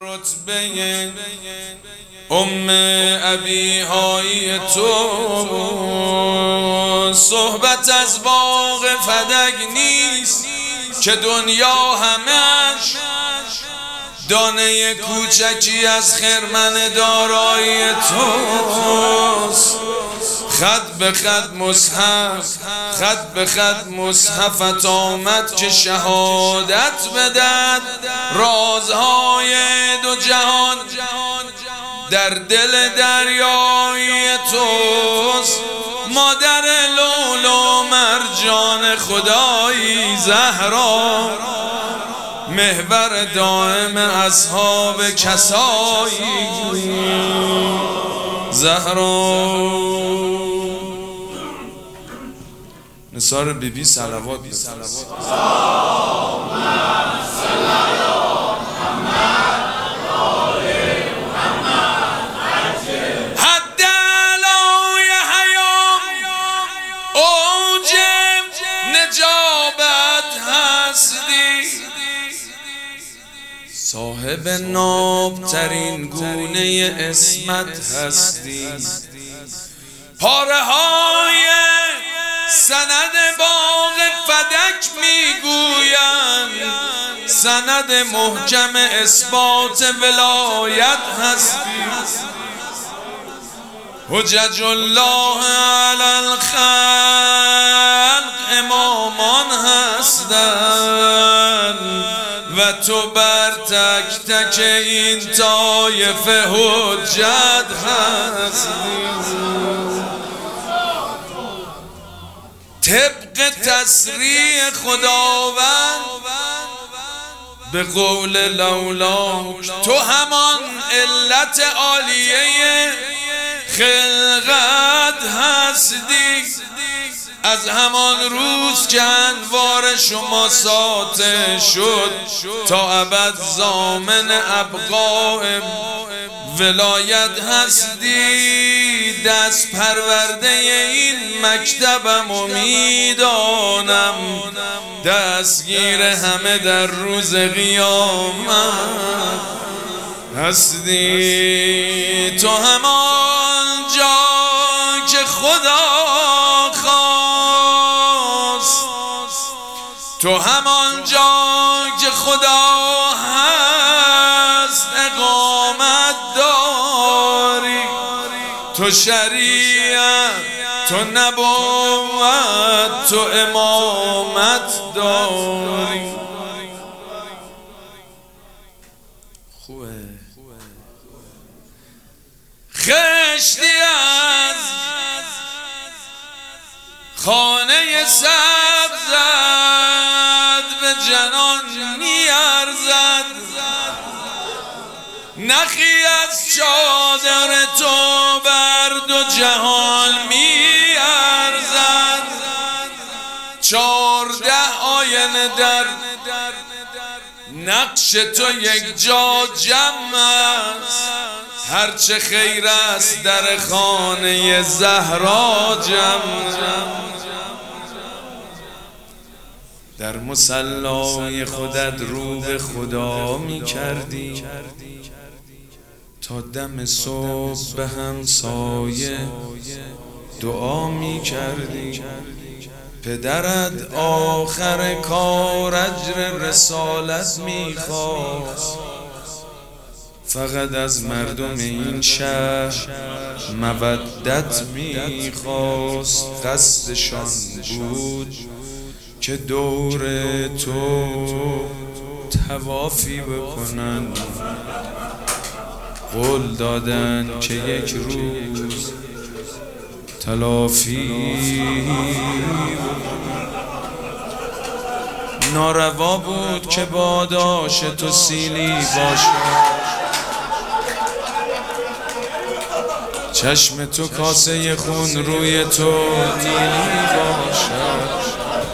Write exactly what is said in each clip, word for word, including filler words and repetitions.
رتبه ام ابیهای تو صحبت از باغ فدک نیست که دنیا همش دانه کوچکی از خرمن دارایی توست. خط به خط مصحف خط به خط مصحفت آمد که شهادت بدد رازهای دو جهان در دل دریای توست. مادر لولو مرجان خدایی زهرا محور دائم اصحاب کسایی زهرا. نثار بی بی صلوات حد علای حیام اوج نجابت هستی. صاحب نابترین گونه اسمت هستی. پاره های سند باغ فدک میگویند سند محکم اثبات ولایت هستی. حجج الله علی الخلق امامان هستند و تو بر تک تک این طایفه حجت هستی. طبق تصریح خداوند به قول لولاک تو همان علت عالیه خلقت هستی. از همان روز که انوار شما ساطع شد تا ابد ضامن ابقاء ولایت هستی. دست پرورده این مکتبم و میدانم دستگیر همه در روز قیامت هستی. تو همان جا که خدا خواست تو همان جا که خدا هست اقامت داری. تو شریعت تو نبوت تو امامت داری. خوبه خشتی از خانه سبزت به جنان میارزد. نخی از چادر تو بر دو جهان میارزد. چارده آینه در نقش تو یک جا جمع است. هرچه خیر است در خانه زهرا جمع. در مصلای خودت رو به خدا می کردی تا دم صبح به همسایه دعا می کردی. پدرت آخر کار اجر رسالت می خواست. فقط از مردم این شهر مودت می خواست. قصدشان بود که دور تو طوافی بکنن. قول دادن که یک روز تلافی. ناروا بود که باداش تو سیلی باشد. چشم تو کاسه خون روی تو نیلی باشد.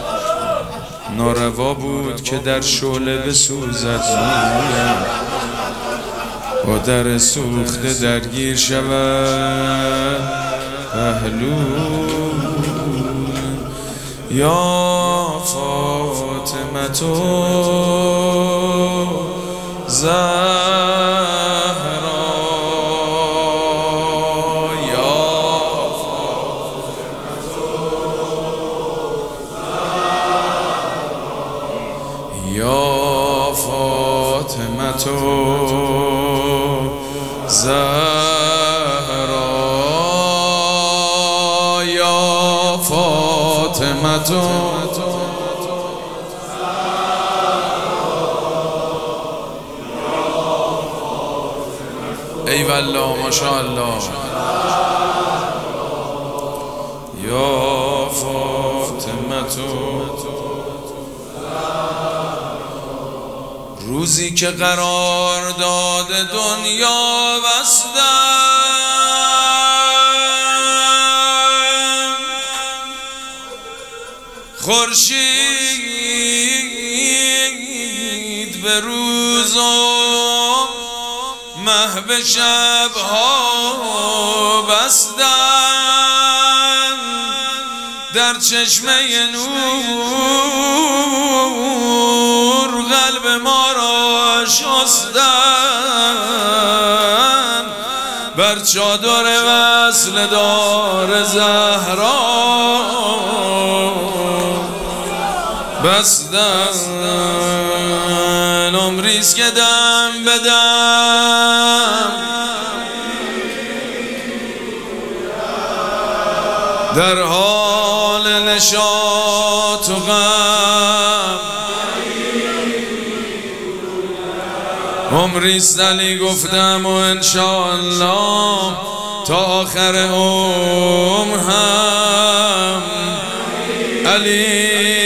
ناروا بود که در شعله بسوزد مویم با در سوخته درگیر شود پهلو. یا فاطمه تو زهرا زهرا یا فاطمه ای والله ماشاءالله یا فاطمه روزی که قرار داد دنیا بستم خورشید به روز و مه به شبها بستن در چشمه نور قلب ما را شستن بر چادر وصل دار زهرا بستن عمریست که دم به دم در حال نشاط و غم عمریست علی گفتم و انشاءالله تا آخر عمر هم علی